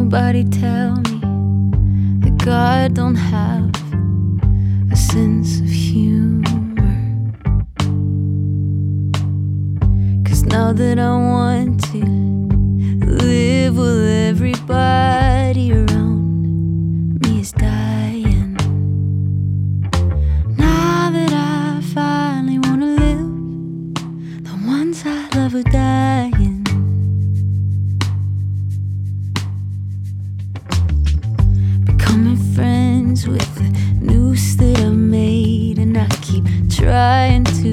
nobody tell me that God don't have a sense of humor. 'Cause now that I want to live with everybody around me is dying. Now that I finally wanna live, the ones I love are dying. Becoming friends with the noose that I made, and I keep trying to